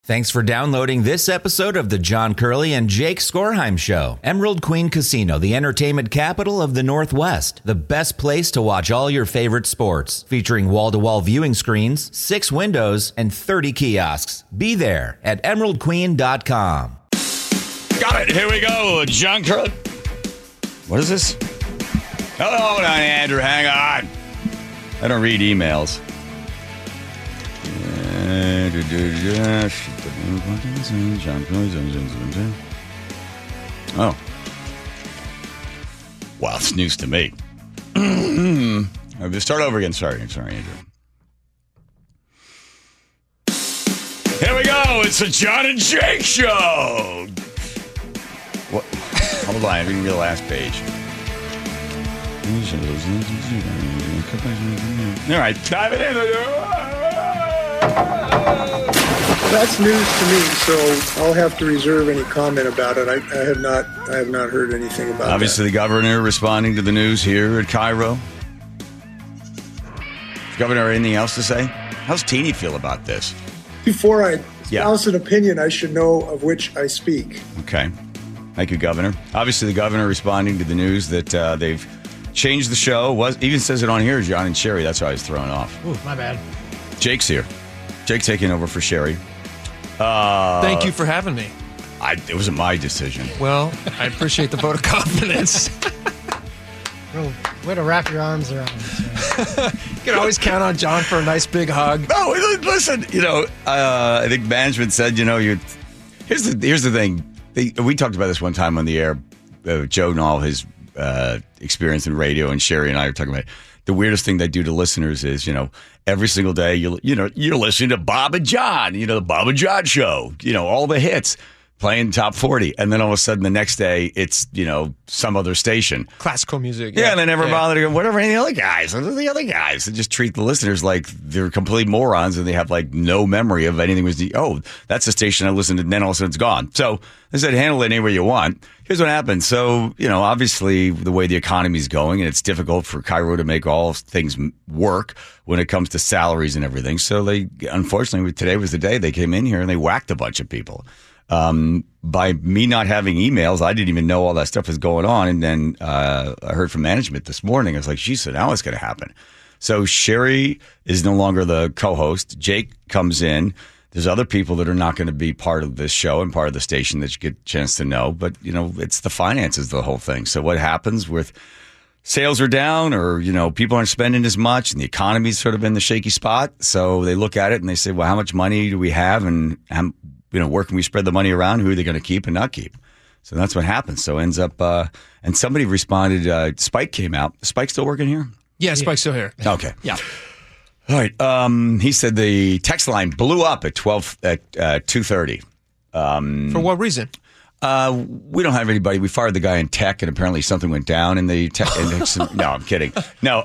Thanks for downloading this episode of the John Curley and Jake Skorheim Show. Emerald Queen Casino, the entertainment capital of the Northwest. The best place to watch all your favorite sports. Featuring wall-to-wall viewing screens, 6 windows, and 30 kiosks. Be there at emeraldqueen.com. Got it. Here we go. John Curley. What is this? Hold on, Andrew. Hang on. I don't read emails. Oh. Wow, it's news to me. Start over again. Sorry, Andrew. Here we go. It's the John and Jake Show. What? Hold on. I didn't read the last page. All right. Dive it in. That's news to me, so I'll have to reserve any comment about it. I have not heard anything about it. Obviously, the governor responding to the news here at Cairo. Governor, anything else to say? How's Teeny feel about this? Before I espouse an opinion, I should know of which I speak. Okay. Thank you, Governor. Obviously, the governor responding to the news that they've changed the show. Even says it on here, John and Sherry. That's why I was thrown off. Ooh, my bad. Jake's here. Jake taking over for Sherry. Thank you for having me. It wasn't my decision. Well, I appreciate the vote of confidence. Real way to wrap your arms around this. You can always count on John for a nice big hug. No, listen. I think management said, here's the thing. We talked about this one time on the air. Joe and all his experience in radio, and Sherry and I were talking about it. The weirdest thing they do to listeners is, every single day, you're listening to Bob and John, the Bob and John show, all the hits playing top 40. And then all of a sudden the next day it's, some other station. Classical music. Yeah, and they never bother to go, whatever, any other guys. What are the other guys? They just treat the listeners like they're complete morons and they have no memory of anything. That's the station I listened to, and then all of a sudden it's gone. So they said, handle it any way you want. Here's what happened. So, obviously the way the economy is going, and it's difficult for Cairo to make all things work when it comes to salaries and everything. So unfortunately, today was the day they came in here and they whacked a bunch of people. By me not having emails, I didn't even know all that stuff was going on. And then I heard from management this morning. I was like, geez, so now what's going to happen? So Sherry is no longer the co-host. Jake comes in. There's other people that are not going to be part of this show and part of the station that you get a chance to know. But, it's the finances, the whole thing. So what happens with sales are down or, people aren't spending as much and the economy's sort of in the shaky spot. So they look at it and they say, well, how much money do we have and where can we spread the money around? Who are they going to keep and not keep? So that's what happens. So ends up, and somebody responded, Spike came out. Is Spike still working here? Yeah, Spike's still here. Okay. Yeah. All right. He said the text line blew up at 2:30. For what reason? We don't have anybody. We fired the guy in tech, and apparently something went down in the tech. No, I'm kidding. No,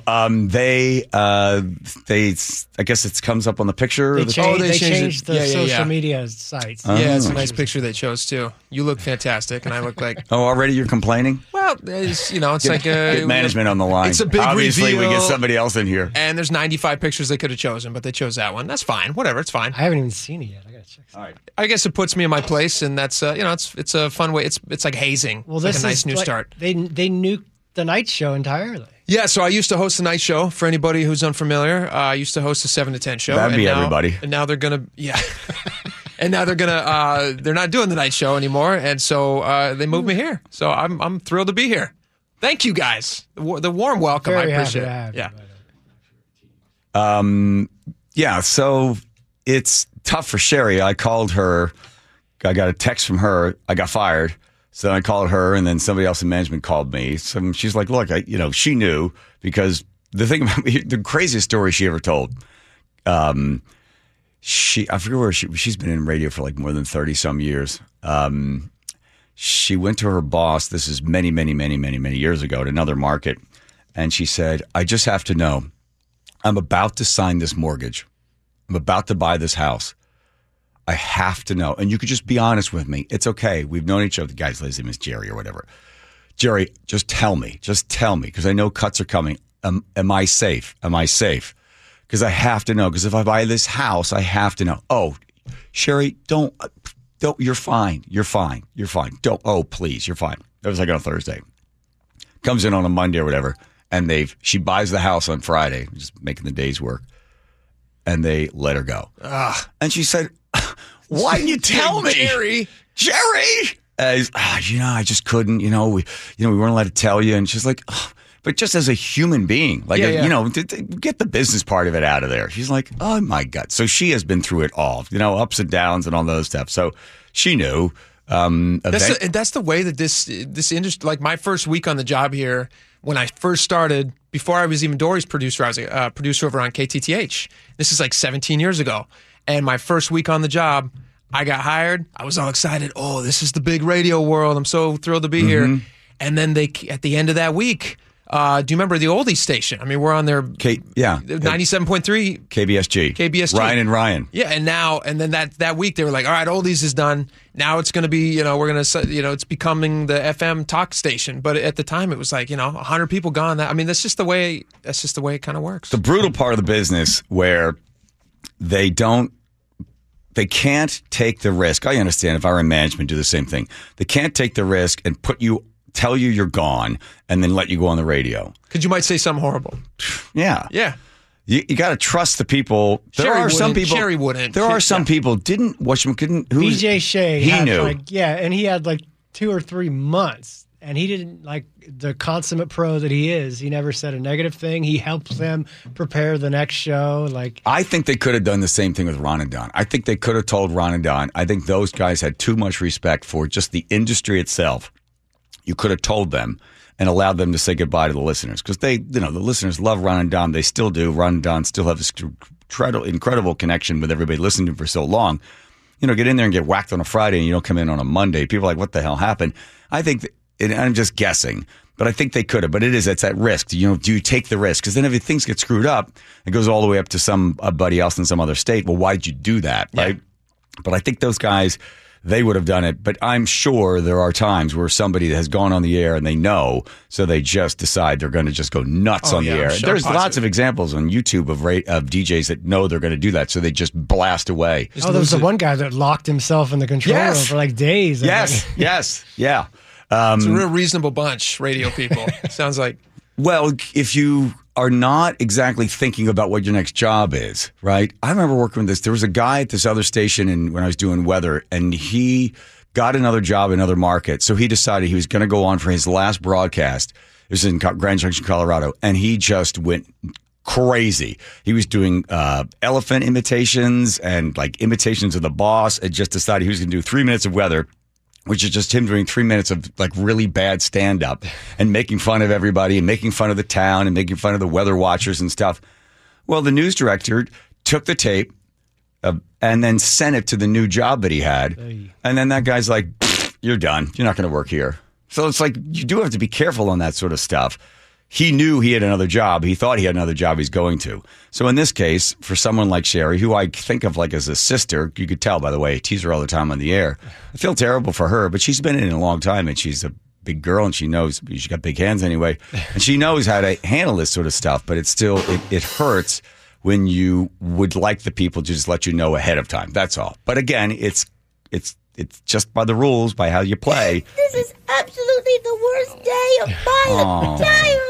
I guess it comes up on the picture. They changed the social media sites. Yeah, it's a nice picture they chose too. You look fantastic, and I look like. Oh, already you're complaining? Well, it's like get management on the line. It's a big Obviously, reveal, we get somebody else in here. And there's 95 pictures they could have chosen, but they chose that one. That's fine. Whatever, it's fine. I haven't even seen it yet. I gotta check. All right. I guess it puts me in my place, and that's it's a fun way. It's like hazing. Well, it's this like a nice is new start. They nuked the night show entirely. Yeah, so I used to host the night show. For anybody who's unfamiliar, I used to host a 7 to 10 show. That'd be everybody. And now they're gonna and now they're not doing the night show anymore, and so they moved me here. So I'm thrilled to be here. Thank you guys. The warm welcome. Very I appreciate happy to it. have you. Yeah, so it's tough for Sherry. I called her. I got a text from her. I got fired. So then I called her, and then somebody else in management called me. So she's like, look, she knew because the thing about me, the craziest story she ever told, I forget where she's been in radio for more than 30 some years. She went to her boss. This is many, many, many, many, many years ago at another market. And she said, I just have to know, I'm about to sign this mortgage. I'm about to buy this house. I have to know. And you could just be honest with me. It's okay. We've known each other. The guy's name is Jerry or whatever. Jerry, just tell me. Just tell me. Because I know cuts are coming. Am I safe? Am I safe? Because I have to know. Because if I buy this house, I have to know. Oh, Sherry, don't, you're fine. You're fine. Don't, oh, please, you're fine. That was like on a Thursday. Comes in on a Monday or whatever, and she buys the house on Friday, just making the days work, and they let her go. And she said, why didn't you tell me? Jerry! I just couldn't, we weren't allowed to tell you. And she's like, but just as a human being, like, get the business part of it out of there. She's like, oh my God. So she has been through it all, ups and downs and all those stuff. So she knew. That's the way that this industry, like my first week on the job here, when I first started, before I was even Dory's producer, I was a producer over on KTTH. This is like 17 years ago. And my first week on the job, I got hired. I was all excited. Oh, this is the big radio world. I'm so thrilled to be here. And then at the end of that week, do you remember the oldies station? I mean, we're on their 97.3 KBSG. Ryan and Ryan. Yeah, and then that week they were like, all right, oldies is done. Now it's going to be, we're going to, it's becoming the FM talk station. But at the time it was like, 100 people gone. That's just the way it kind of works. The brutal part of the business where they can't take the risk. I understand if I were in management, do the same thing. They can't take the risk and tell you you're gone and then let you go on the radio. Because you might say something horrible. Yeah. Yeah. You got to trust the people. Sherry wouldn't. There are some people BJ Shea. He knew. And he had like 2 or 3 months. And he didn't, like the consummate pro that he is, he never said a negative thing. He helps them prepare the next show. I think they could have done the same thing with Ron and Don. I think they could have told Ron and Don. I think those guys had too much respect for just the industry itself. You could have told them and allowed them to say goodbye to the listeners. Because the listeners love Ron and Don. They still do. Ron and Don still have this incredible connection with everybody listening to them for so long. Get in there and get whacked on a Friday and you don't come in on a Monday. People are like, what the hell happened? I think I'm just guessing, but I think they could have. But it's at risk. Do you take the risk? Because then if things get screwed up, it goes all the way up to somebody else in some other state. Well, why'd you do that, right? But I think those guys, they would have done it. But I'm sure there are times where somebody has gone on the air and they know, so they just decide they're going to just go nuts on the air. Sure, there's lots of examples on YouTube of DJs that know they're going to do that, so they just blast away. There was the one guy that locked himself in the control room for like days. Yes. Yeah. It's a real reasonable bunch, radio people. Sounds like. Well, if you are not exactly thinking about what your next job is, right? I remember working with this. There was a guy at this other station when I was doing weather, and he got another job in another market. So he decided he was going to go on for his last broadcast. It was in Grand Junction, Colorado, and he just went crazy. He was doing elephant imitations and like imitations of the boss, and just decided he was going to do 3 minutes of weather, which is just him doing 3 minutes of like really bad stand-up and making fun of everybody and making fun of the town and making fun of the weather watchers and stuff. Well, the news director took the tape and then sent it to the new job that he had. And then that guy's like, you're done. You're not going to work here. So it's like you do have to be careful on that sort of stuff. He knew he had another job. He thought he had another job he's going to. So in this case, for someone like Sherry, who I think of like as a sister, you could tell, by the way, I tease her all the time on the air. I feel terrible for her, but she's been in it a long time, and she's a big girl, and she knows she's got big hands anyway, and she knows how to handle this sort of stuff, but it's still, it hurts when you would like the people to just let you know ahead of time. That's all. But again, it's just by the rules, by how you play. This is absolutely the worst day of my entire life.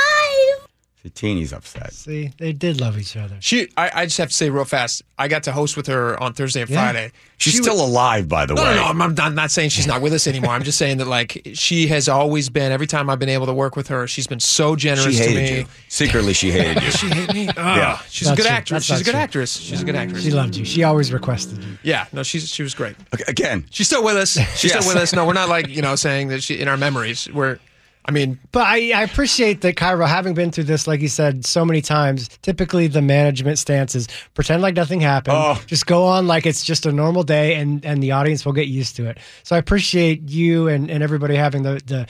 The teenie's upset. See, they did love each other. I just have to say real fast, I got to host with her on Thursday and Friday. She's still alive, by the way. No, I'm not saying she's not with us anymore. I'm just saying that like she has always been, every time I've been able to work with her, she's been so generous to me. She hated you. Secretly, she hated you. She hated me? Yeah. She's a good actress. She's a good actress. She's a good actress. She loved you. She always requested you. Yeah, no, she was great. Okay, again. She's still with us. She's still with us. No, we're not like, saying that she in our memories. But I appreciate that, Cairo, having been through this, like you said, so many times, typically the management stance is pretend like nothing happened. Just go on like it's just a normal day, and the audience will get used to it. So I appreciate you and everybody having the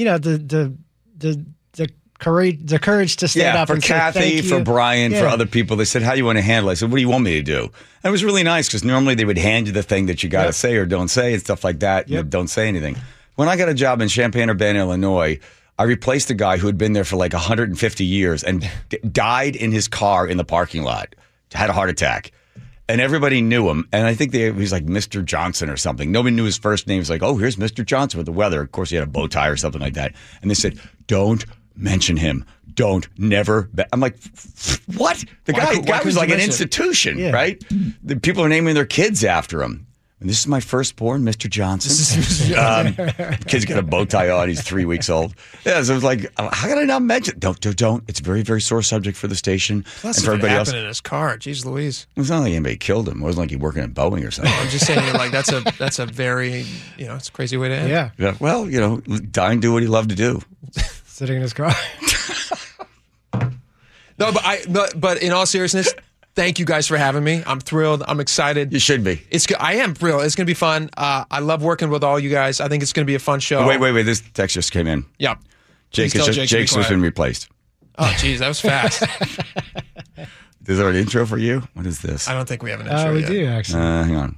courage to stand up for and Kathy, say thank you. for Brian, for other people. They said, how do you want to handle it? I said, what do you want me to do? And it was really nice because normally they would hand you the thing that you got to say or don't say and stuff like that. And don't say anything. When I got a job in Champaign-Urbana, Illinois, I replaced a guy who had been there for like 150 years and died in his car in the parking lot, had a heart attack. And everybody knew him. And I think he was like Mr. Johnson or something. Nobody knew his first name. He was like, oh, here's Mr. Johnson with the weather. Of course, he had a bow tie or something like that. And they said, don't mention him. Don't, never. I'm like, what? The guy was like an institution, right? The people are naming their kids after him. And this is my firstborn, Mr. Johnson. Kid's got a bow tie on. He's 3 weeks old. Yeah, so it was like, how can I not mention? Don't. It's a very, very sore subject for the station. Plus, and for everybody else. In his car. Jeez Louise. It was not like anybody killed him. It wasn't like he working at Boeing or something. I'm just saying, like, that's a very, it's a crazy way to end. Yeah. Well, die and do what he loved to do. Sitting in his car. No, but in all seriousness, thank you guys for having me. I'm thrilled. I'm excited. You should be. I am thrilled. It's going to be fun. I love working with all you guys. I think it's going to be a fun show. Wait. This text just came in. Yeah. Jake's just been replaced. Oh, geez, that was fast. Is there an intro for you? What is this? I don't think we have an intro We yet. do, actually. Hang on.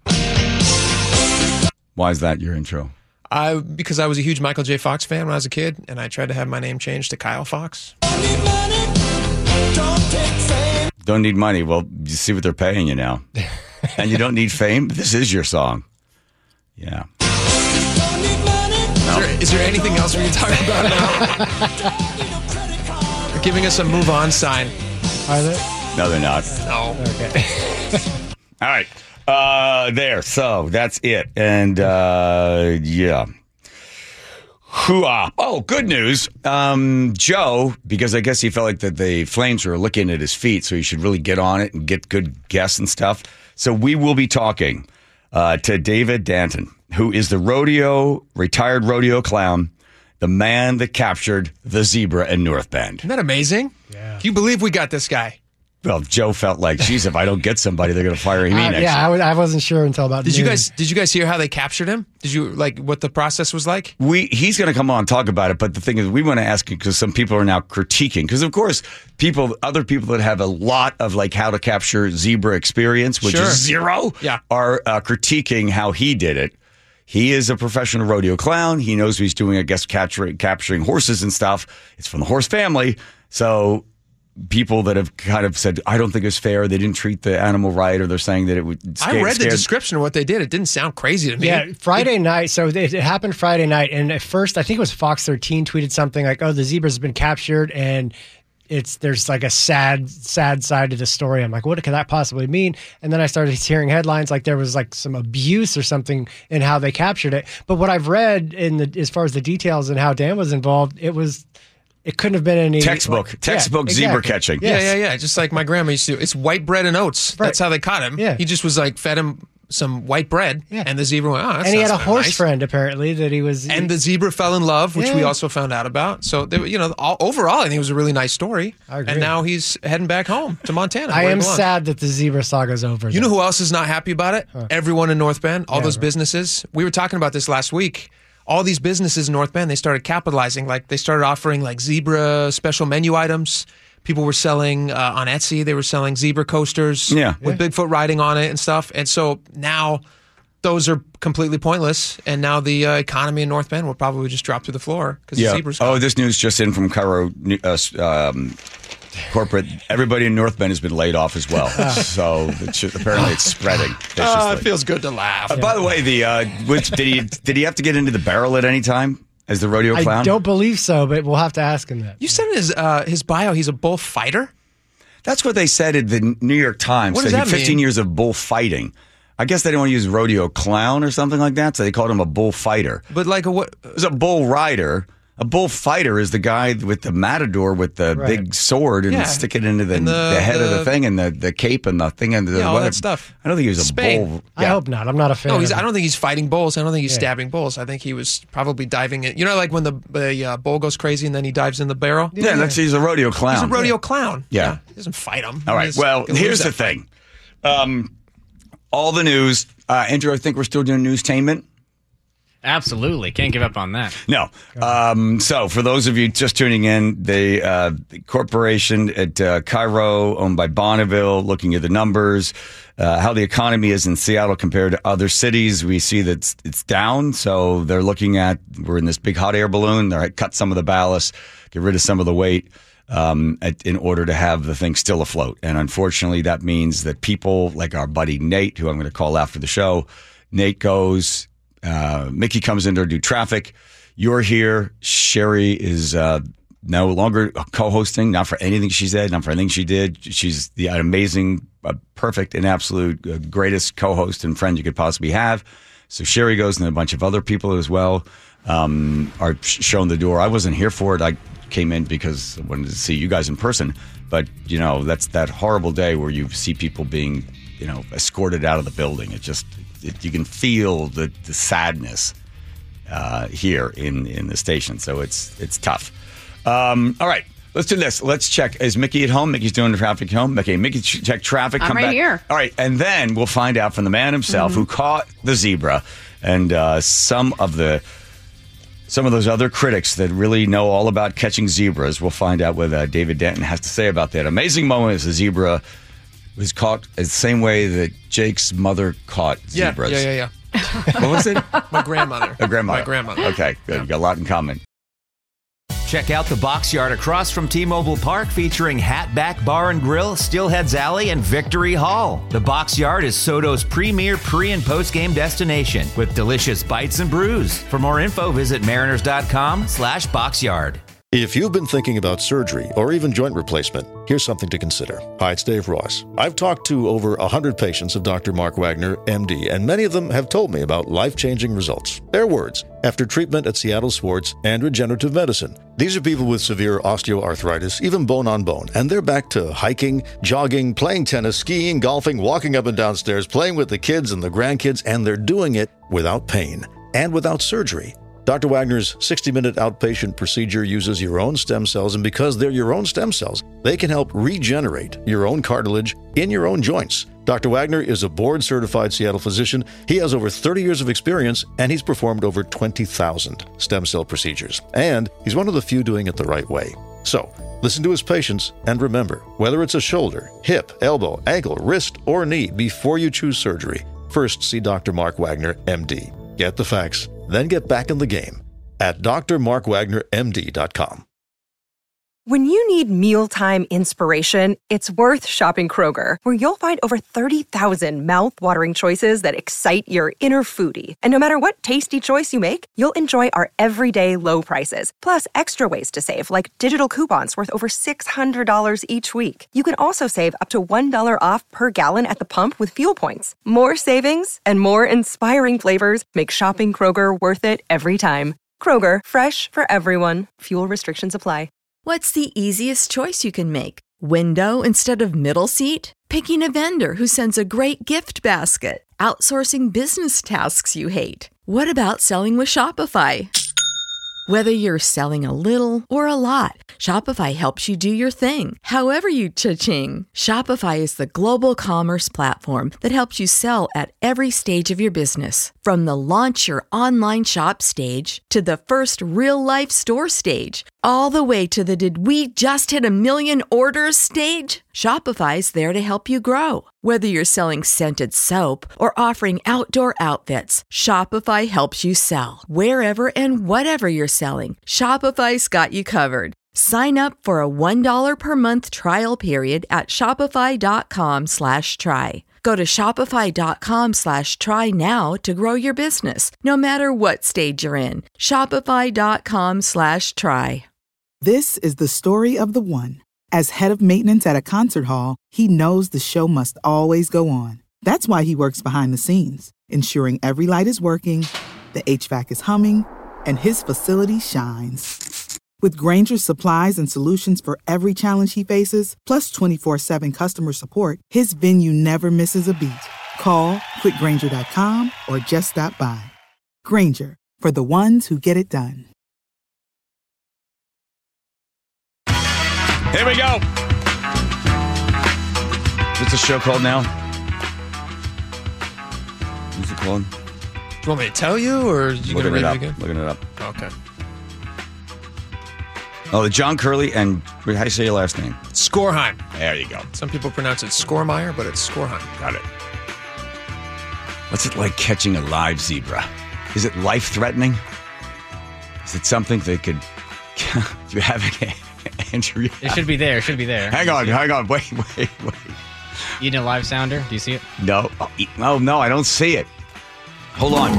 Why is that your intro? Because I was a huge Michael J. Fox fan when I was a kid, and I tried to have my name changed to Kyle Fox. Don't need money. Well, you see what they're paying you now. And you don't need fame? This is your song. Yeah. Is there anything else we can talk about now? They're giving us a move on sign. Are they? No, they're not. No. Okay. All right. There. So that's it. And yeah. Hoo-ah. Oh, good news. Joe, because I guess he felt like that the Flames were looking at his feet, so he should really get on it and get good guests and stuff. So we will be talking to David Danton, who is the retired rodeo clown, the man that captured the zebra in North Bend. Isn't that amazing? Yeah. Can you believe we got this guy? Well, Joe felt like, geez, if I don't get somebody, they're going to fire me next year. I wasn't sure until about Did noon. you guys hear how they captured him? Did you what the process was like? He's going to come on and talk about it, but the thing is, we want to ask him because some people are now critiquing. Because of course, other people that have a lot of like how to capture zebra experience, which is zero, are critiquing how he did it. He is a professional rodeo clown. He knows what he's doing, I guess, capturing horses and stuff. It's from the horse family, so. People that have kind of said, I don't think it's fair. They didn't treat the animal right, or they're saying that it would. I read the description of what they did. It didn't sound crazy to me. Yeah, Friday night. So it happened Friday night, and at first, I think it was Fox 13 tweeted something like, "Oh, the zebra's been captured," and there's like a sad side to the story. I'm like, what could that possibly mean? And then I started hearing headlines like there was like some abuse or something in how they captured it. But what I've read as far as the details and how Dan was involved, it couldn't have been any textbook zebra catching. Yes. Yeah. Just like my grandma used to. It's white bread and oats. Right. That's how they caught him. Yeah. He just was like fed him some white bread, and the zebra went, and he had a horse friend apparently that he was. And the zebra fell in love, which we also found out about. So overall, I think it was a really nice story. I agree. And now he's heading back home to Montana. I am sad that the zebra saga's over. You know who else is not happy about it? Everyone in North Bend, all those businesses. We were talking about this last week. All these businesses in North Bend, they started capitalizing. Like they started offering like zebra special menu items. People were selling on Etsy. They were selling zebra coasters with Bigfoot riding on it and stuff. And so now those are completely pointless. And now the economy in North Bend will probably just drop through the floor because the zebras. Oh, this news just in from Cairo corporate. Everybody in North Bend has been laid off as well. So apparently it's spreading. It feels good to laugh. By the way, did he have to get into the barrel at any time as the rodeo clown? I don't believe so, but we'll have to ask him that. You said in his bio he's a bullfighter? That's what they said at the New York Times. What does that 15 mean? years of bullfighting. I guess they didn't want to use rodeo clown or something like that, so they called him a bullfighter. But like what? It was a bull rider. A bullfighter is the guy with the matador with the big sword and stick it into the head of the thing and the cape and the thing and all that stuff. I don't think he was a bull. I hope not. I'm not a fan. No, I don't think he's fighting bulls. I don't think he's stabbing bulls. I think he was probably diving in. You know, like when the bull goes crazy and then he dives in the barrel? He's a rodeo clown. He's a rodeo clown. Yeah. He doesn't fight him. All right. Well, here's the thing. All the news. Andrew, I think we're still doing newstainment. Absolutely. Can't give up on that. No. So for those of you just tuning in, the corporation at Cairo, owned by Bonneville, looking at the numbers, how the economy is in Seattle compared to other cities, we see that it's down. So they're looking at, we're in this big hot air balloon. They're cut some of the ballast, get rid of some of the weight. in order to have the thing still afloat. And unfortunately, that means that people like our buddy Nate, who I'm going to call after the show, Nate goes, Mickey comes in to do traffic. You're here. Sherry is no longer co-hosting, not for anything she said, not for anything she did. She's the amazing, perfect, and absolute greatest co-host and friend you could possibly have. So Sherry goes, and a bunch of other people as well are shown the door. I wasn't here for it. I came in because I wanted to see you guys in person. But, you know, that's that horrible day where you see people being, you know, escorted out of the building. You can feel the sadness here in the station. So it's tough. All right, let's do this. Let's check. Is Mickey at home? Mickey's doing the traffic home. Okay, Mickey, check traffic. I'm right back here. All right, and then we'll find out from the man himself who caught the zebra and some of those other critics that really know all about catching zebras. We'll find out what David Denton has to say about that amazing moment as the zebra was caught the same way that Jake's mother caught zebras. Yeah. What was it? My grandmother. My grandmother. Okay, good. You got a lot in common. Check out the Box Yard across from T-Mobile Park featuring Hatback Bar and Grill, Steelheads Alley, and Victory Hall. The Box Yard is Soto's premier pre- and post-game destination with delicious bites and brews. For more info, visit mariners.com/boxyard. If you've been thinking about surgery or even joint replacement, here's something to consider. Hi, it's Dave Ross. I've talked to over 100 patients of Dr. Mark Wagner, MD, and many of them have told me about life-changing results. Their words, after treatment at Seattle Sports and Regenerative Medicine. These are people with severe osteoarthritis, even bone on bone, and they're back to hiking, jogging, playing tennis, skiing, golfing, walking up and down stairs, playing with the kids and the grandkids, and they're doing it without pain and without surgery. Dr. Wagner's 60-minute outpatient procedure uses your own stem cells, and because they're your own stem cells, they can help regenerate your own cartilage in your own joints. Dr. Wagner is a board-certified Seattle physician. He has over 30 years of experience, and he's performed over 20,000 stem cell procedures. And he's one of the few doing it the right way. So, listen to his patients, and remember, whether it's a shoulder, hip, elbow, ankle, wrist, or knee, before you choose surgery, first see Dr. Mark Wagner, MD. Get the facts, then get back in the game at drmarkwagnermd.com. When you need mealtime inspiration, it's worth shopping Kroger, where you'll find over 30,000 mouth-watering choices that excite your inner foodie. And no matter what tasty choice you make, you'll enjoy our everyday low prices, plus extra ways to save, like digital coupons worth over $600 each week. You can also save up to $1 off per gallon at the pump with fuel points. More savings and more inspiring flavors make shopping Kroger worth it every time. Kroger, fresh for everyone. Fuel restrictions apply. What's the easiest choice you can make? Window instead of middle seat? Picking a vendor who sends a great gift basket? Outsourcing business tasks you hate? What about selling with Shopify? Whether you're selling a little or a lot, Shopify helps you do your thing, however you cha-ching. Shopify is the global commerce platform that helps you sell at every stage of your business. From the launch your online shop stage to the first real-life store stage, all the way to the did we just hit 1 million orders stage. Shopify's there to help you grow. Whether you're selling scented soap or offering outdoor outfits, Shopify helps you sell. Wherever and whatever you're selling, Shopify's got you covered. Sign up for a $1 per month trial period at shopify.com/try. Go to shopify.com/try now to grow your business, no matter what stage you're in. Shopify.com/try. This is the story of the one. As head of maintenance at a concert hall, he knows the show must always go on. That's why he works behind the scenes, ensuring every light is working, the HVAC is humming, and his facility shines. With Grainger's supplies and solutions for every challenge he faces, plus 24/7 customer support, his venue never misses a beat. Call quickgrainger.com or just stop by. Grainger, for the ones who get it done. Here we go. What's the show called now? What's it called? Do you want me to tell you, or are you going to read it again? Looking it up. Okay. Oh, the John Curley and how do you say your last name? Skorheim. There you go. Some people pronounce it Skormeyer, but it's Skorheim. Got it. What's it like catching a live zebra? Is it life-threatening? Is it something that could... Do you have Andrew. It should be there. It should be there. Hang on. Wait. Eating a live sounder. Do you see it? No. Oh, no, I don't see it. Hold on.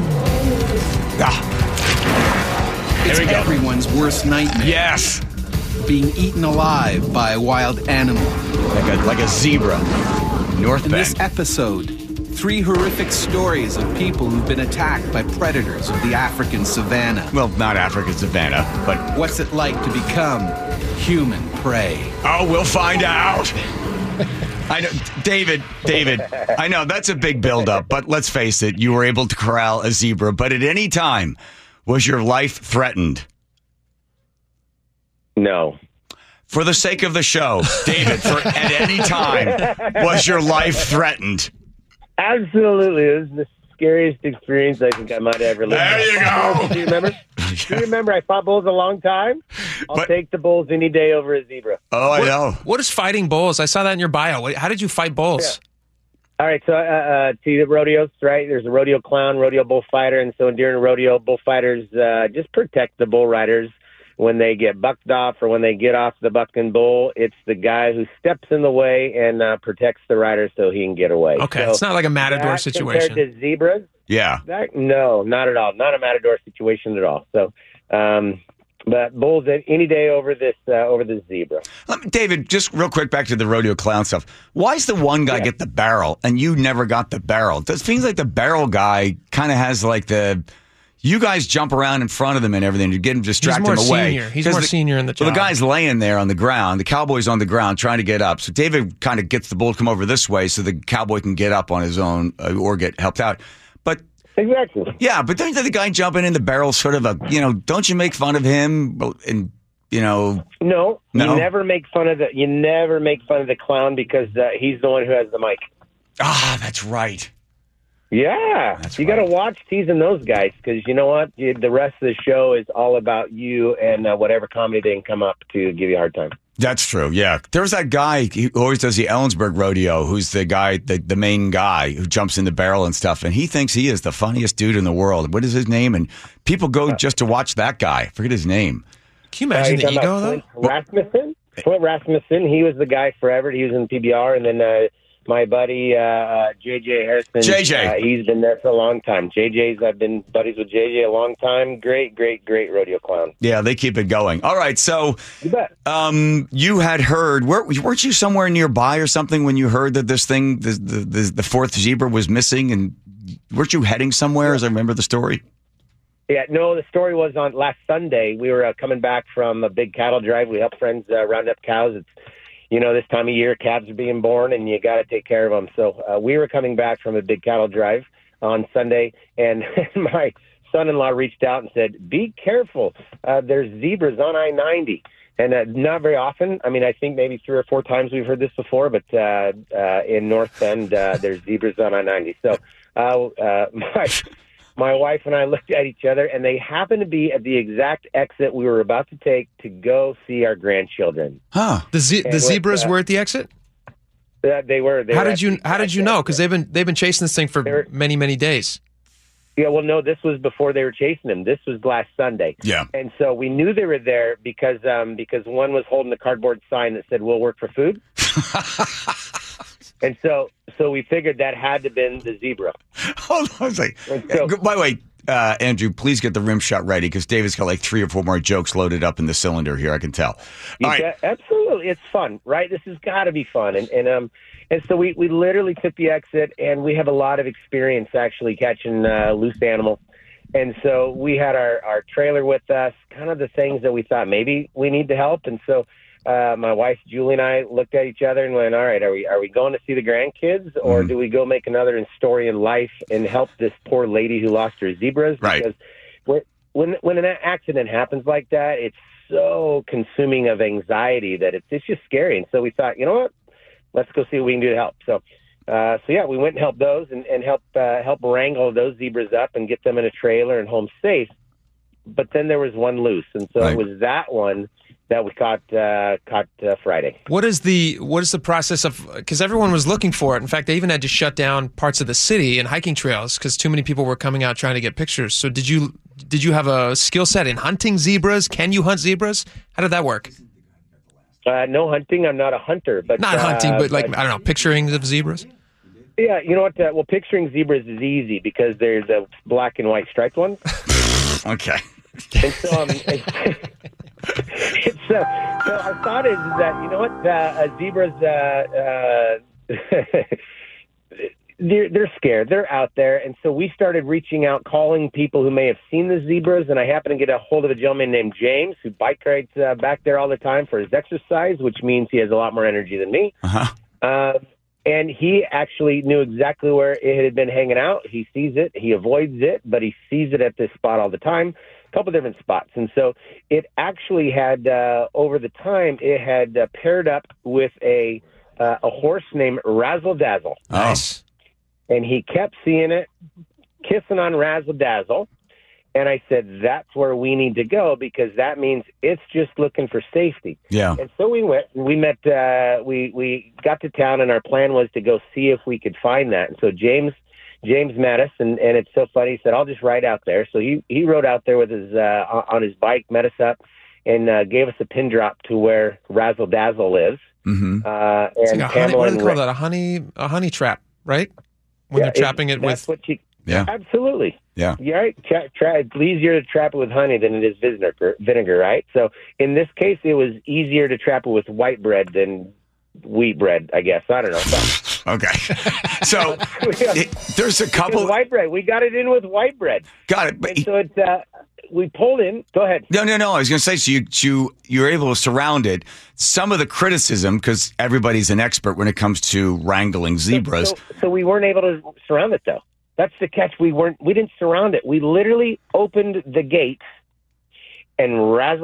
It's everyone's worst nightmare. Yes. Being eaten alive by a wild animal. Like a zebra. North In Bend. this episode, 3 horrific stories of people who've been attacked by predators of the African savanna. Well, not African savanna, but... What's it like to become human prey? Oh, we'll find out. I know, David, I know that's a big buildup, but let's face it, you were able to corral a zebra, but at any time, was your life threatened? No. For the sake of the show, David, at any time, was your life threatened? Absolutely. It was the scariest experience I think I might have ever lived. There you go. Do you remember? Do you remember I fought bulls a long time? I'll take the bulls any day over a zebra. Oh, I know. What is fighting bulls? I saw that in your bio. How did you fight bulls? Yeah. All right, so see the rodeos, right? There's a rodeo clown, rodeo bullfighter, and so during a rodeo, bullfighters just protect the bull riders when they get bucked off or when they get off the bucking bull. It's the guy who steps in the way and protects the rider so he can get away. Okay, so it's not like a matador situation. Compared to zebras? Yeah. No, not at all. Not a matador situation at all. So, but bulls any day over the zebra. David, just real quick back to the rodeo clown stuff. Why does the one guy get the barrel and you never got the barrel? It seems like the barrel guy kind of has like the... You guys jump around in front of them and everything to get him distract him away. He's more senior in the job. Well, the guy's laying there on the ground. The cowboy's on the ground trying to get up. So David kind of gets the bull to come over this way so the cowboy can get up on his own or get helped out. But exactly. Yeah, but don't you think the guy jumping in the barrel sort of don't you make fun of him? And No, you never make fun of the clown because he's the one who has the mic. Ah, that's right. Yeah, you got to watch teasing those guys because you know what? The rest of the show is all about you and whatever comedy they can come up to give you a hard time. That's true, yeah. There's that guy who always does the Ellensburg rodeo who's the guy, the main guy who jumps in the barrel and stuff, and he thinks he is the funniest dude in the world. What is his name? And people go just to watch that guy. Forget his name. Can you imagine the ego, though? Flint Rasmussen, he was the guy forever. He was in PBR, and then... my buddy, JJ Harrison. JJ. He's been there for a long time. I've been buddies with JJ a long time. Great rodeo clown. Yeah, they keep it going. All right, so you bet. You had heard, weren't you somewhere nearby or something when you heard that this thing, the fourth zebra was missing? And weren't you heading somewhere, as I remember the story? Yeah, no, the story was on last Sunday. We were coming back from a big cattle drive. We help friends round up cows. It's this time of year, calves are being born, and you got to take care of them. So we were coming back from a big cattle drive on Sunday, and my son-in-law reached out and said, "Be careful. There's zebras on I-90." And not very often. I mean, I think maybe 3 or 4 times we've heard this before, but in North Bend, there's zebras on I-90. So my wife and I looked at each other, and they happened to be at the exact exit we were about to take to go see our grandchildren. Huh? The zebras were at the exit. They were. How did you know? Because they've been chasing this thing for many days. Yeah, well, no, this was before they were chasing them. This was last Sunday. Yeah, and so we knew they were there because one was holding the cardboard sign that said "We'll work for food." And so we figured that had to have been the zebra. Hold on a second. By the way, Andrew, please get the rim shot ready because David's got like 3 or 4 more jokes loaded up in the cylinder here, I can tell. All right. Absolutely. It's fun, right? This has got to be fun. And so we literally took the exit, and we have a lot of experience actually catching loose animals. And so we had our trailer with us, kind of the things that we thought maybe we need to help. And so my wife, Julie, and I looked at each other and went, all right, are we going to see the grandkids, or do we go make another story in life and help this poor lady who lost her zebras? Right. Because when an accident happens like that, it's so consuming of anxiety that it's just scary. And so we thought, you know what, let's go see what we can do to help. So yeah, we went and helped those and help wrangle those zebras up and get them in a trailer and home safe. But then there was one loose, and so It was that one that we caught Friday. What is the process of, because everyone was looking for it. In fact, they even had to shut down parts of the city and hiking trails because too many people were coming out trying to get pictures. So did you have a skill set in hunting zebras? Can you hunt zebras? How did that work? No hunting. I'm not a hunter, but not hunting, but like I don't know, picturing of zebras. Yeah, you know what? Well, picturing zebras is easy because there's a black and white striped one. Okay. And so, so our thought is that, you know what, zebras, they're scared. They're out there. And so we started reaching out, calling people who may have seen the zebras. And I happened to get a hold of a gentleman named James, who bike rides back there all the time for his exercise, which means he has a lot more energy than me. Uh-huh. And he actually knew exactly where it had been hanging out. He sees it. He avoids it, but he sees it at this spot all the time, a couple different spots. And so it actually had, over the time, it had paired up with a horse named Razzle Dazzle. Nice. And he kept seeing it, kissing on Razzle Dazzle. And I said, that's where we need to go because that means it's just looking for safety. Yeah. And so we went, we met, we got to town, and our plan was to go see if we could find that. And so James met us, and it's so funny. He said, I'll just ride out there. So he rode out there with his, on his bike, met us up, and gave us a pin drop to where Razzle Dazzle lives. Mm-hmm. And like Pamela, what do they call that? A honey trap, right? When they're trapping it with. Yeah. Absolutely. Yeah. You're right. It's easier to trap it with honey than it is vinegar, right? So in this case, it was easier to trap it with white bread than wheat bread, I guess. I don't know. Okay. So there's a couple. White bread. We got it in with white bread. Got it. But so it's, we pulled in. Go ahead. No. I was going to say, so you're able to surround it. Some of the criticism, because everybody's an expert when it comes to wrangling zebras. So we weren't able to surround it, though. That's the catch. We didn't surround it. We literally opened the gate, and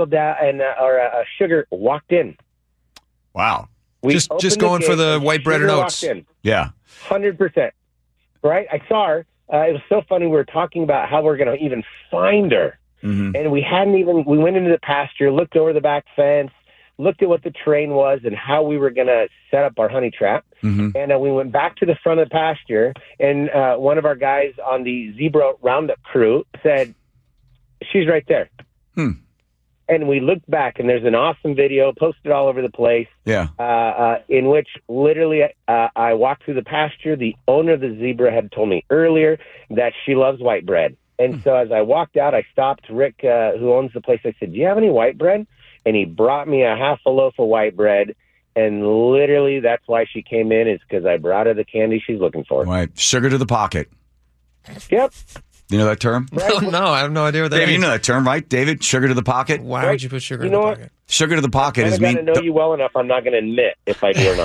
Sugar walked in. Wow. Just going for the white bread and oats. Yeah. 100%. Right? I saw her. It was so funny. We were talking about how we're going to even find her. Mm-hmm. And we went into the pasture, looked over the back fence, looked at what the terrain was and how we were going to set up our honey trap. Mm-hmm. And we went back to the front of the pasture, and one of our guys on the zebra roundup crew said, she's right there. And we looked back, and there's an awesome video posted all over the place. Yeah. In which literally I walked through the pasture. The owner of the zebra had told me earlier that she loves white bread. And so as I walked out, I stopped Rick, who owns the place. I said, do you have any white bread? And he brought me a half a loaf of white bread. And literally that's why she came in, is because I brought her the candy she's looking for. Right. Sugar to the pocket. Yep. You know that term? Right. No, I have no idea what that David, is. you know that term, right? David, sugar to the pocket? Why would you put sugar in the pocket? Sugar to the pocket is mean. I know you well enough. I'm not going to admit if I do or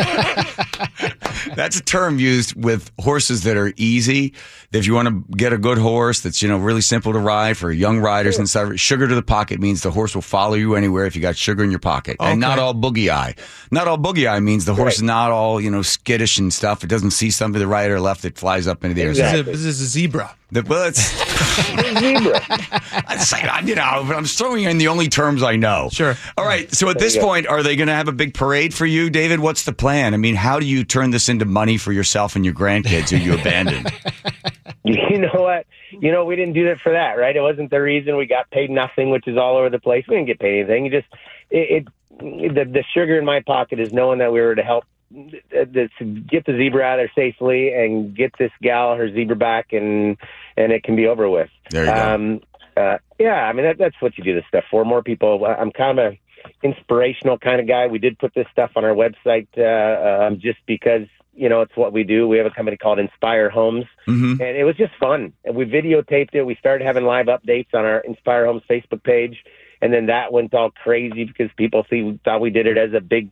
not. That's a term used with horses that are easy. If you want to get a good horse that's, really simple to ride for young riders and stuff, sugar to the pocket means the horse will follow you anywhere if you got sugar in your pocket. Okay. And not all boogie eye. Not all boogie eye means the horse is not all, skittish and stuff. It doesn't see something to the right or left. It flies up into the air. This is a zebra. Well, it's zebra. But I'm throwing in the only terms I know. Sure. All right. So at this point, are they going to have a big parade for you, David? What's the plan? I mean, how do you turn this into money for yourself and your grandkids who you abandoned? You know what? We didn't do that for that, right? It wasn't the reason. We got paid nothing, which is all over the place. We didn't get paid anything. The sugar in my pocket is knowing that we were to help to get the zebra out of there safely and get this gal her zebra back, and it can be over with. There you go. Yeah, I mean, that's what you do this stuff for. More people. I'm kind of an inspirational kind of guy. We did put this stuff on our website just because, it's what we do. We have a company called Inspire Homes, and it was just fun. And we videotaped it. We started having live updates on our Inspire Homes Facebook page, and then that went all crazy because people thought we did it as a big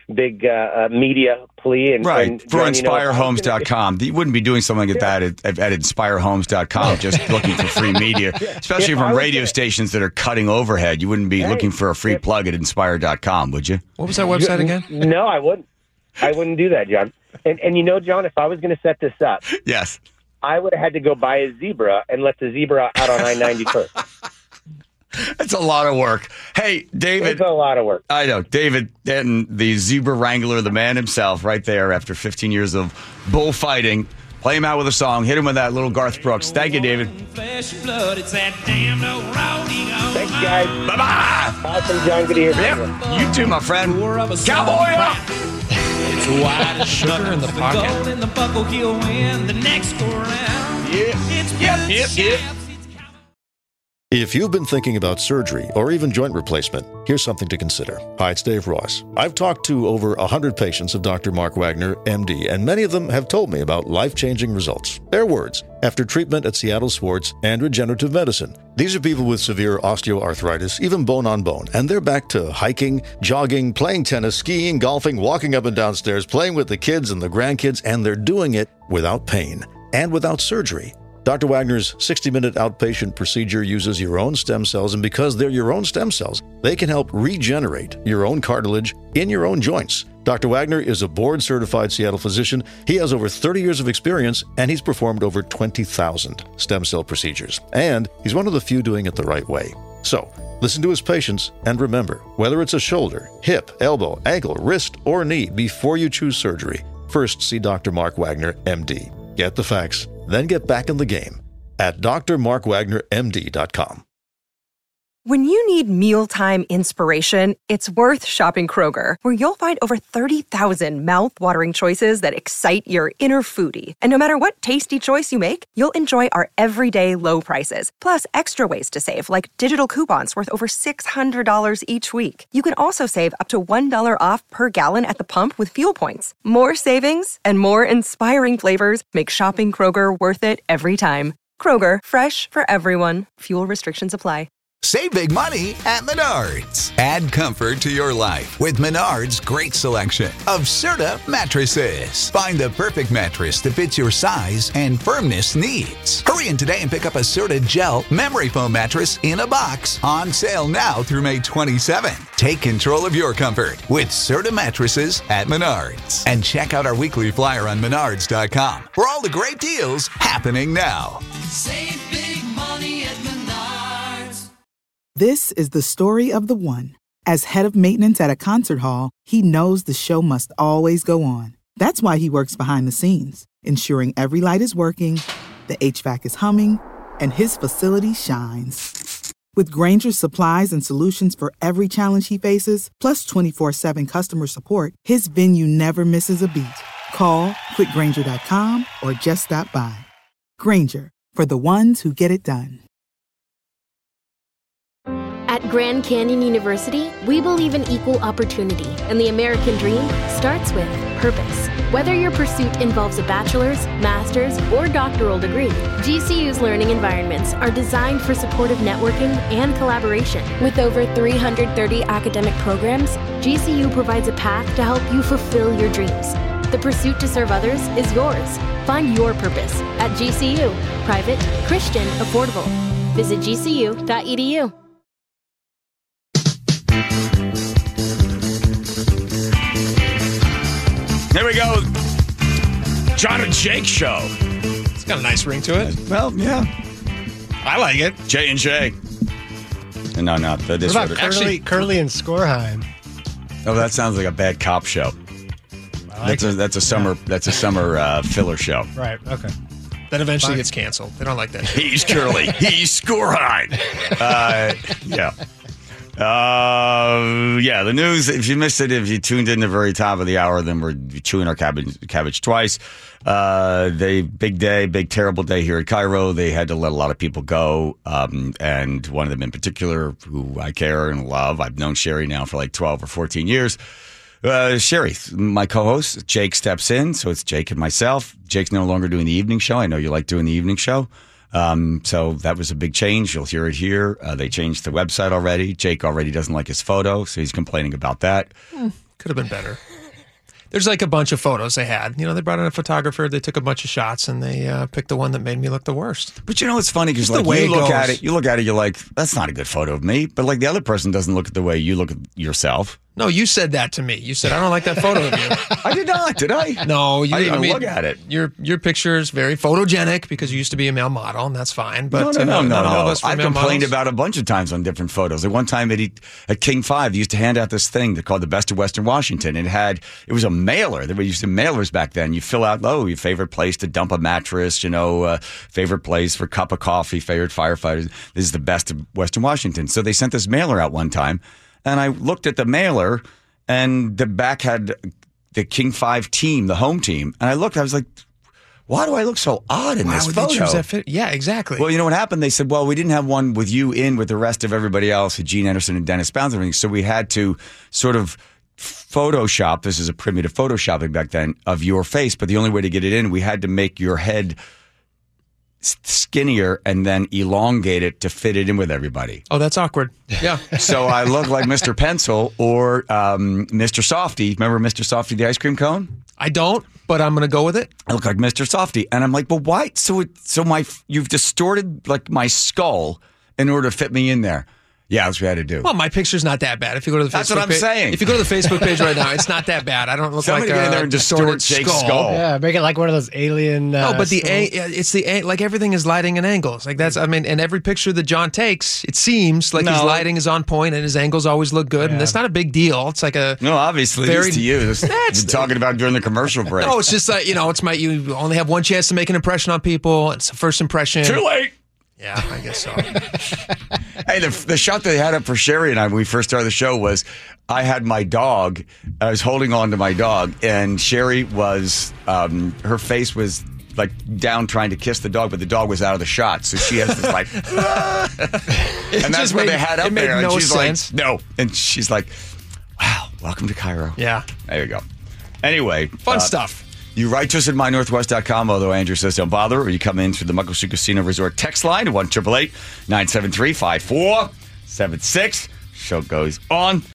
media plea. And, right. And, for InspireHomes.com. You wouldn't be doing something like that at InspireHomes.com, just looking for free media, especially from radio stations that are cutting overhead. You wouldn't be looking for a free plug at Inspire.com, would you? What was that website again? No, I wouldn't. I wouldn't do that, John. And John, if I was going to set this up, yes, I would have had to go buy a zebra and let the zebra out on I-90 first. That's a lot of work. Hey, David. It's a lot of work. I know. David Denton, the zebra wrangler, the man himself, right there after 15 years of bullfighting. Play him out with a song. Hit him with that little Garth Brooks. Thank you, David. Thanks, guys. Bye-bye. Awesome, John. Good to hear from you. Yeah, you too, my friend. Cowboy up! It's white as sugar in the pocket. Yep. If you've been thinking about surgery or even joint replacement, here's something to consider. Hi, it's Dave Ross. I've talked to over 100 patients of Dr. Mark Wagner, MD, and many of them have told me about life-changing results. Their words, after treatment at Seattle Sports and Regenerative Medicine. These are people with severe osteoarthritis, even bone-on-bone, and they're back to hiking, jogging, playing tennis, skiing, golfing, walking up and down stairs, playing with the kids and the grandkids, and they're doing it without pain and without surgery. Dr. Wagner's 60-minute outpatient procedure uses your own stem cells, and because they're your own stem cells, they can help regenerate your own cartilage in your own joints. Dr. Wagner is a board-certified Seattle physician. He has over 30 years of experience, and he's performed over 20,000 stem cell procedures. And he's one of the few doing it the right way. So, listen to his patients, and remember, whether it's a shoulder, hip, elbow, ankle, wrist, or knee, before you choose surgery, first see Dr. Mark Wagner, MD. Get the facts. Then get back in the game at drmarkwagnermd.com. When you need mealtime inspiration, it's worth shopping Kroger, where you'll find over 30,000 mouth-watering choices that excite your inner foodie. And no matter what tasty choice you make, you'll enjoy our everyday low prices, plus extra ways to save, like digital coupons worth over $600 each week. You can also save up to $1 off per gallon at the pump with fuel points. More savings and more inspiring flavors make shopping Kroger worth it every time. Kroger, fresh for everyone. Fuel restrictions apply. Save big money at Menards. Add comfort to your life with Menards' great selection of Serta mattresses. Find the perfect mattress that fits your size and firmness needs. Hurry in today and pick up a Serta Gel memory foam mattress in a box, on sale now through May 27. Take control of your comfort with Serta mattresses at Menards. And check out our weekly flyer on Menards.com for all the great deals happening now. Save big money at Menards. This is the story of the one. As head of maintenance at a concert hall, he knows the show must always go on. That's why he works behind the scenes, ensuring every light is working, the HVAC is humming, and his facility shines. With Grainger's supplies and solutions for every challenge he faces, plus 24/7 customer support, his venue never misses a beat. Call quickgrainger.com or just stop by. Grainger, for the ones who get it done. At Grand Canyon University, we believe in equal opportunity, and the American dream starts with purpose. Whether your pursuit involves a bachelor's, master's, or doctoral degree, GCU's learning environments are designed for supportive networking and collaboration. With over 330 academic programs, GCU provides a path to help you fulfill your dreams. The pursuit to serve others is yours. Find your purpose at GCU. Private, Christian, affordable. Visit gcu.edu. There we go. John and Jake show. It's got a nice ring to it. Well, yeah. I like it. Jay and Jay. No, not this. What about Curly and Skorheim? Oh, that sounds like a bad cop show. That's a summer filler show. Right. Okay. That eventually gets canceled. They don't like that. He's Curly. He's Skorheim. Yeah. The news, if you missed it, if you tuned in the very top of the hour, then we're chewing our cabbage twice. Big day, big terrible day here at Cairo. They had to let a lot of people go. And one of them in particular, who I care and love, I've known Sherry now for like 12 or 14 years. Sherry, my co-host, Jake steps in. So it's Jake and myself. Jake's no longer doing the evening show. I know you like doing the evening show. So that was a big change. You'll hear it here. They changed the website already. Jake already doesn't like his photo, so he's complaining about that. Could have been better. There's like a bunch of photos they had. You know, they brought in a photographer. They took a bunch of shots, and they picked the one that made me look the worst. But you know, it's funny because like you look at it, you're like, that's not a good photo of me. But like the other person doesn't look at the way you look at yourself. No, you said that to me. You said, I don't like that photo of you. I did not, did I? No, I didn't even look at it. Your picture is very photogenic because you used to be a male model, and that's fine. But No. not all of us were I've male complained models. about a bunch of times on different photos. At one time at King 5, they used to hand out this thing called the Best of Western Washington. It was a mailer. There were used to mailers back then. You fill out, your favorite place to dump a mattress, favorite place for a cup of coffee, favorite firefighters. This is the Best of Western Washington. So they sent this mailer out one time, and I looked at the mailer, and the back had the King 5 team, the home team. And I looked, I was like, why do I look so odd in this would photo? they choose that fit? Yeah, exactly. Well, you know what happened? They said, we didn't have one with you in with the rest of everybody else, with Gene Anderson and Dennis Bounds and everything. So we had to sort of Photoshop, this is a primitive Photoshopping back then, of your face. But the only way to get it in, we had to make your head skinnier and then elongate it to fit it in with everybody. Oh, that's awkward. Yeah. So I look like Mr. Pencil or Mr. Softy. Remember Mr. Softy, the ice cream cone? I don't, but I'm going to go with it. I look like Mr. Softy. And I'm like, but why? You've distorted like my skull in order to fit me in there. Yeah, that's what we had to do. Well, my picture's not that bad. If you go to the That's Facebook what I'm saying. If you go to the Facebook page right now, it's not that bad. I don't look Somebody like get in there a and distort distorted Jake's skull. Yeah, make it like one of those alien. No, but skulls. like everything is lighting and angles. Like that's, and every picture that John takes, it seems like his lighting is on point and his angles always look good. And that's not a big deal. It's like a. No, obviously, very, it's to you. That's talking about during the commercial break. No, it's just like, you only have one chance to make an impression on people. It's a first impression. Too late. Yeah, I guess so. Hey, the shot they had up for Sherry and I when we first started the show was I had my dog. I was holding on to my dog, and Sherry was, her face was like down trying to kiss the dog, but the dog was out of the shot. So she has this like, and that's what they had up there. And she's like, no. And she's like, wow, welcome to Cairo. Yeah. There you go. Anyway. Fun stuff. You write to us at mynorthwest.com, although Andrew says don't bother, or you come in through the Muckleshoot Casino Resort text line at 1-888-973-5476. Show goes on.